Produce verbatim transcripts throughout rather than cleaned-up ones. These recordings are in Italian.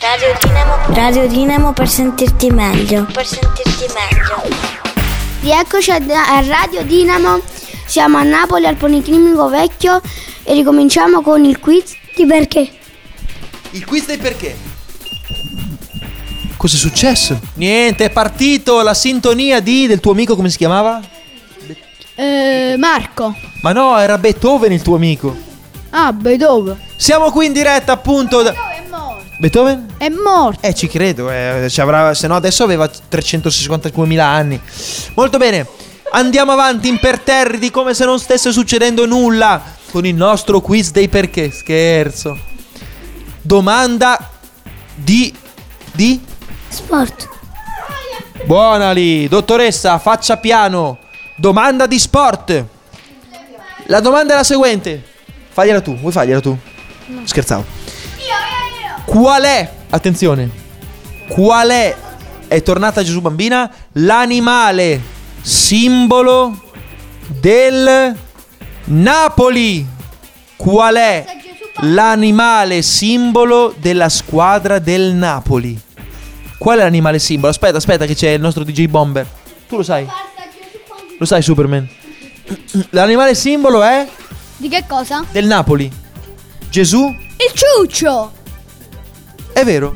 Radio Dinamo. Radio Dinamo per sentirti meglio. Per sentirti meglio. Rieccoci a Radio Dinamo. Siamo a Napoli al Policlinico Vecchio e ricominciamo con il quiz di perché. Il quiz dei perché. Cos'è successo? Niente, è partito la sintonia di del tuo amico, come si chiamava? Eh, Marco. Ma no, era Beethoven il tuo amico. Ah, Beethoven. Siamo qui in diretta appunto da... È morto. Beethoven? È morto. Eh, ci credo, eh, ci avrà, se no adesso aveva trecentosessantaduemila anni. Molto bene, andiamo avanti imperterriti come se non stesse succedendo nulla con il nostro quiz dei perché. Scherzo. Domanda di... di... sport. Buona lì, dottoressa, faccia piano. Domanda di sport. La domanda è la seguente. Fagliela tu, vuoi fargliela tu? No. Scherzavo. Io, io, io. Qual è, attenzione, qual è, è tornata Gesù Bambina, l'animale simbolo del Napoli? Qual è l'animale simbolo della squadra del Napoli? Qual è l'animale simbolo? Aspetta, aspetta che c'è il nostro D J Bomber. Tu lo sai? Lo sai, Superman? L'animale simbolo è... Di che cosa? del Napoli. Gesù? Il ciuccio. È vero.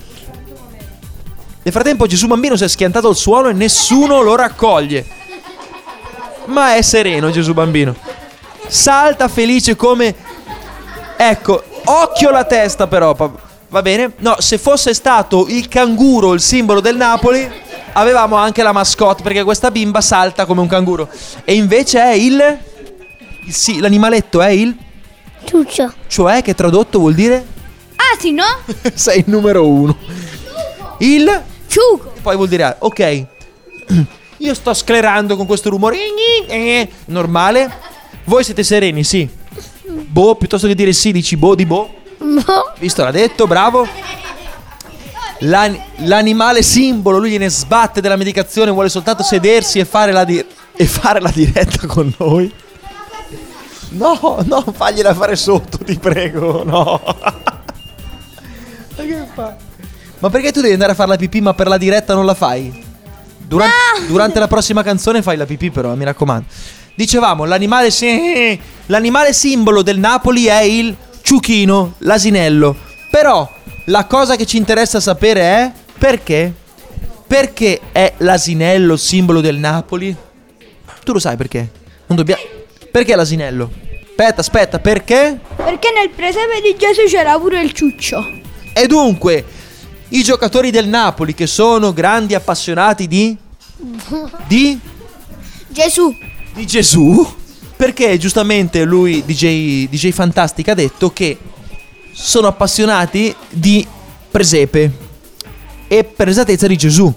Nel frattempo Gesù Bambino si è schiantato al suolo e nessuno lo raccoglie. Ma è sereno Gesù Bambino. Salta felice come... Ecco, occhio la testa però. Va bene? No, se fosse stato il canguro il simbolo del Napoli, avevamo anche la mascotte, perché questa bimba salta come un canguro. E invece è il... Sì, l'animaletto è il... ciuccio. Cioè, che tradotto vuol dire? Asino? Sei il numero uno. Il... ciuco. Poi vuol dire... Ok. Io sto sclerando con questo rumore. Normale. Voi siete sereni, sì. Boh, piuttosto che dire sì, dici boh di boh. Boh. Visto, l'ha detto, bravo. L'an- l'animale simbolo, lui gliene sbatte della medicazione, vuole soltanto sedersi e fare la, di- e fare la diretta con noi. No, no, fagliela fare sotto, ti prego, no. Ma che fa? Ma perché tu devi andare a fare la pipì ma per la diretta non la fai? Durante, no. Durante la prossima canzone fai la pipì però, mi raccomando. Dicevamo, l'animale, si- l'animale simbolo del Napoli è il ciuchino, l'asinello. Però la cosa che ci interessa sapere è perché? Perché è l'asinello simbolo del Napoli? Tu lo sai perché? Non dobbiamo... Perché l'asinello? Aspetta, aspetta, perché? Perché nel presepe di Gesù c'era pure il ciuccio. E dunque, i giocatori del Napoli che sono grandi appassionati di... Di? Gesù. Di Gesù? Perché giustamente lui, D J, D J Fantastic, ha detto che sono appassionati di presepe e per esattezza di Gesù.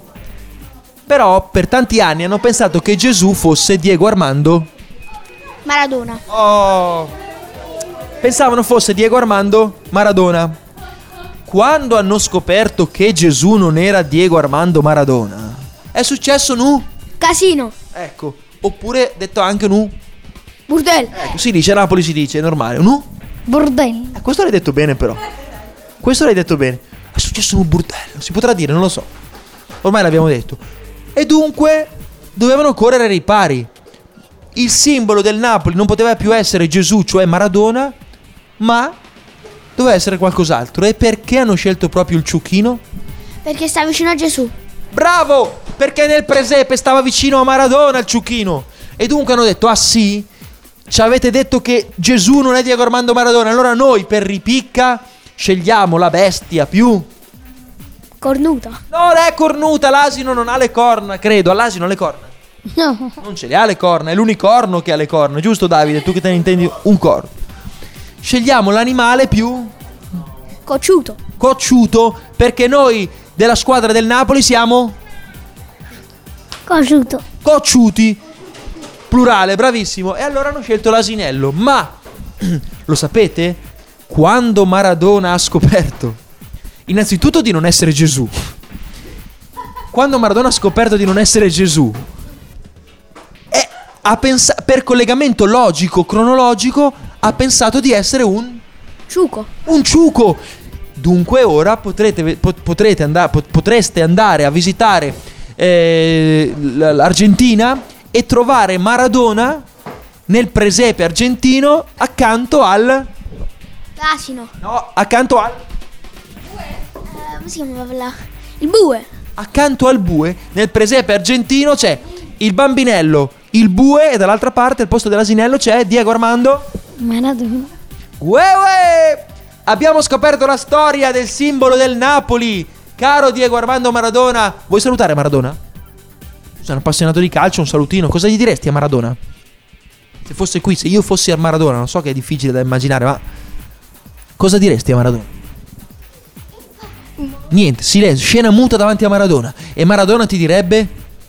Però per tanti anni hanno pensato che Gesù fosse Diego Armando Maradona. Oh, pensavano fosse Diego Armando Maradona. Quando hanno scoperto che Gesù non era Diego Armando Maradona, è successo nu? Casino. Ecco, oppure detto anche nu? Burdello. Ecco, si dice, a Napoli si dice, è normale, nu? Bordello. Eh, questo l'hai detto bene però. Questo l'hai detto bene. È successo un burdello, si potrà dire, non lo so. Ormai l'abbiamo detto. E dunque dovevano correre ai ripari. Il simbolo del Napoli non poteva più essere Gesù, cioè Maradona, ma doveva essere qualcos'altro. E perché hanno scelto proprio il ciuchino? Perché sta vicino a Gesù. Bravo! Perché nel presepe stava vicino a Maradona il ciuchino. E dunque hanno detto, ah sì? Ci avete detto che Gesù non è Diego Armando Maradona. Allora noi per ripicca scegliamo la bestia più... cornuta. No, non è cornuta, l'asino non ha le corna, credo. All'asino ha le corna. No. Non ce le ha le corna, è l'unicorno che ha le corna, giusto Davide? Tu che te ne intendi un corno. Scegliamo l'animale più... cocciuto. Cocciuto, perché noi della squadra del Napoli siamo... Cocciuto. Cocciuti. Plurale, bravissimo. E allora hanno scelto l'asinello. Ma, lo sapete? Quando Maradona ha scoperto innanzitutto di non essere Gesù, quando Maradona ha scoperto di non essere Gesù, e ha pens- per collegamento logico, cronologico, ha pensato di essere un ciuco. Un ciuco. Dunque ora potrete, po- potrete andare, pot- potreste andare a visitare eh, l- l'Argentina e trovare Maradona nel presepe argentino accanto al... L'asino. No, accanto al... Eh, come si chiamava là? Il bue. Accanto al bue, nel presepe argentino c'è il bambinello, il bue e dall'altra parte al posto dell'asinello c'è Diego Armando Maradona. Uè, uè! Abbiamo scoperto la storia del simbolo del Napoli. Caro Diego Armando Maradona, vuoi salutare Maradona? Sono appassionato di calcio, un salutino. Cosa gli diresti a Maradona? Se fosse qui, se io fossi a Maradona, non so che è difficile da immaginare, ma cosa diresti a Maradona? Niente, silenzio, scena muta davanti a Maradona. E Maradona ti direbbe: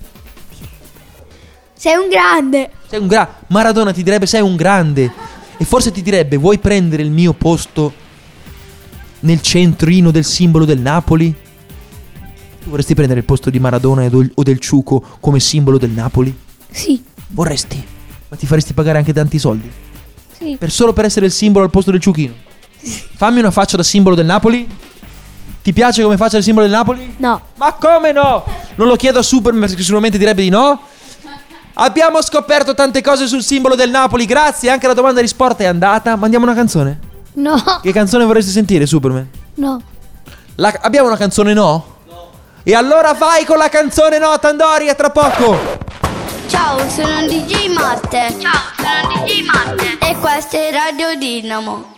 Sei un grande. sei un gra- Maradona ti direbbe: sei un grande. E forse ti direbbe: vuoi prendere il mio posto nel centrino del simbolo del Napoli? Tu vorresti prendere il posto di Maradona o del Ciuco come simbolo del Napoli? Sì. Vorresti? Ma ti faresti pagare anche tanti soldi? Sì. Per solo per essere il simbolo al posto del Ciuchino? Fammi una faccia da simbolo del Napoli. Ti piace come faccia del simbolo del Napoli? No. Ma come no? Non lo chiedo a Superman perché sicuramente direbbe di no. Abbiamo scoperto tante cose sul simbolo del Napoli. Grazie, anche la domanda di sport è andata. Mandiamo una canzone? No. Che canzone vorresti sentire, Superman? No. La- abbiamo una canzone no? No. E allora vai con la canzone no, Tandori, a tra poco. Ciao, sono D J Matte. Ciao, sono D J Matte. E questo è Radio Dinamo.